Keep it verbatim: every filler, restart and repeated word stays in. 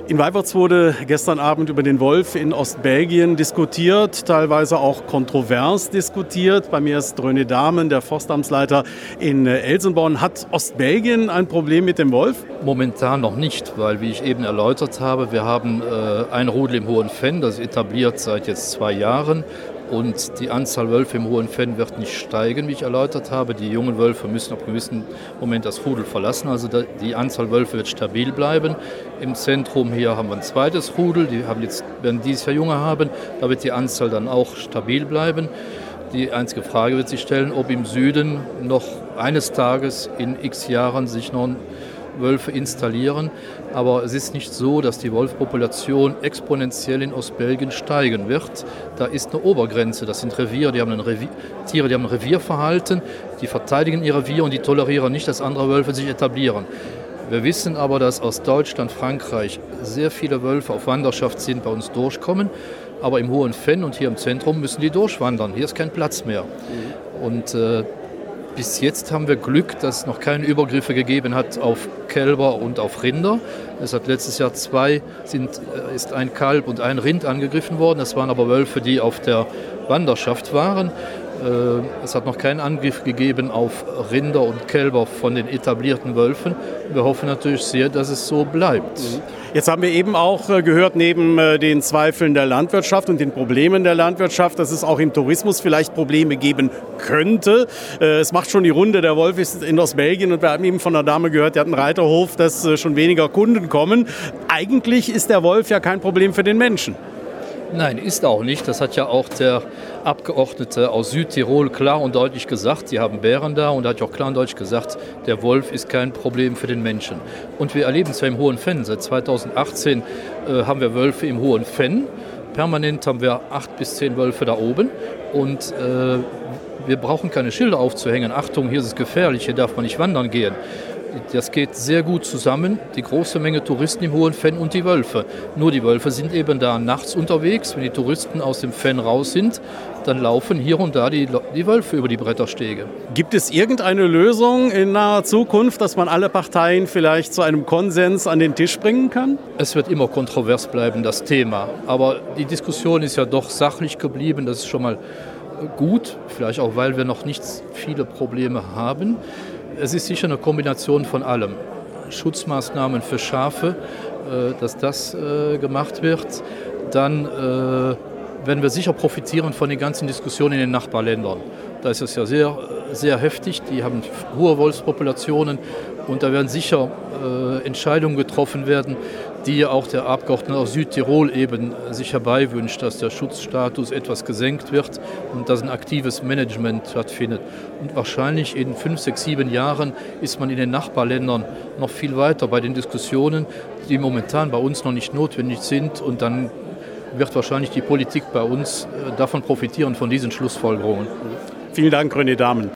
In Weiwurz wurde gestern Abend über den Wolf in Ostbelgien diskutiert, teilweise auch kontrovers diskutiert. Bei mir ist René Dahmen, der Forstamtsleiter in Elsenborn. Hat Ostbelgien ein Problem mit dem Wolf? Momentan noch nicht, weil, wie ich eben erläutert habe, wir haben äh, ein Rudel im Hohen Venn, das ist etabliert seit jetzt zwei Jahren. Und die Anzahl Wölfe im Hohen Venn wird nicht steigen, wie ich erläutert habe. Die jungen Wölfe müssen ab einem gewissen Moment das Rudel verlassen. Also die Anzahl Wölfe wird stabil bleiben. Im Zentrum hier haben wir ein zweites Rudel. Die haben jetzt, werden dieses Jahr Junge haben. Da wird die Anzahl dann auch stabil bleiben. Die einzige Frage wird sich stellen, ob im Süden noch eines Tages in x Jahren sich noch Wölfe installieren. Aber es ist nicht so, dass die Wolfpopulation exponentiell in Ostbelgien steigen wird. Da ist eine Obergrenze. Das sind Reviere, die haben ein Revier, Tiere, die haben ein Revierverhalten, die verteidigen ihr Revier und die tolerieren nicht, dass andere Wölfe sich etablieren. Wir wissen aber, dass aus Deutschland, Frankreich sehr viele Wölfe auf Wanderschaft sind, bei uns durchkommen. Aber im Hohen Venn und hier im Zentrum müssen die durchwandern. Hier ist kein Platz mehr. Und äh, bis jetzt haben wir Glück, dass es noch keine Übergriffe gegeben hat auf Kälber und auf Rinder. Es hat letztes Jahr zwei, sind, ist ein Kalb und ein Rind angegriffen worden. Das waren aber Wölfe, die auf der Wanderschaft waren. Es hat noch keinen Angriff gegeben auf Rinder und Kälber von den etablierten Wölfen. Wir hoffen natürlich sehr, dass es so bleibt. Jetzt haben wir eben auch gehört, neben den Zweifeln der Landwirtschaft und den Problemen der Landwirtschaft, dass es auch im Tourismus vielleicht Probleme geben könnte. Es macht schon die Runde, der Wolf ist in Ostbelgien und wir haben eben von einer Dame gehört, die hat einen Reiterhof, dass schon weniger Kunden kommen. Eigentlich ist der Wolf ja kein Problem für den Menschen. Nein, ist auch nicht. Das hat ja auch der Abgeordnete aus Südtirol klar und deutlich gesagt. Die haben Bären da und er hat ja auch klar und deutlich gesagt, der Wolf ist kein Problem für den Menschen. Und wir erleben zwar im Hohen Venn, seit zweitausendachtzehn äh, haben wir Wölfe im Hohen Venn. Permanent haben wir acht bis zehn Wölfe da oben und äh, wir brauchen keine Schilder aufzuhängen. Achtung, hier ist es gefährlich, hier darf man nicht wandern gehen. Das geht sehr gut zusammen, die große Menge Touristen im Hohen Venn und die Wölfe. Nur die Wölfe sind eben da nachts unterwegs. Wenn die Touristen aus dem Venn raus sind, dann laufen hier und da die, die Wölfe über die Bretterstege. Gibt es irgendeine Lösung in naher Zukunft, dass man alle Parteien vielleicht zu einem Konsens an den Tisch bringen kann? Es wird immer kontrovers bleiben, das Thema. Aber die Diskussion ist ja doch sachlich geblieben. Das ist schon mal gut, vielleicht auch, weil wir noch nicht viele Probleme haben. Es ist sicher eine Kombination von allem. Schutzmaßnahmen für Schafe, dass das gemacht wird. Dann werden wir sicher profitieren von den ganzen Diskussionen in den Nachbarländern. Da ist es ja sehr, sehr heftig. Die haben hohe Wolfspopulationen und da werden sicher Entscheidungen getroffen werden, die auch der Abgeordnete aus Südtirol eben sich herbeiwünscht, dass der Schutzstatus etwas gesenkt wird und dass ein aktives Management stattfindet. Und wahrscheinlich in fünf, sechs, sieben Jahren ist man in den Nachbarländern noch viel weiter bei den Diskussionen, die momentan bei uns noch nicht notwendig sind. Und dann wird wahrscheinlich die Politik bei uns davon profitieren, von diesen Schlussfolgerungen. Vielen Dank, René Dahmen.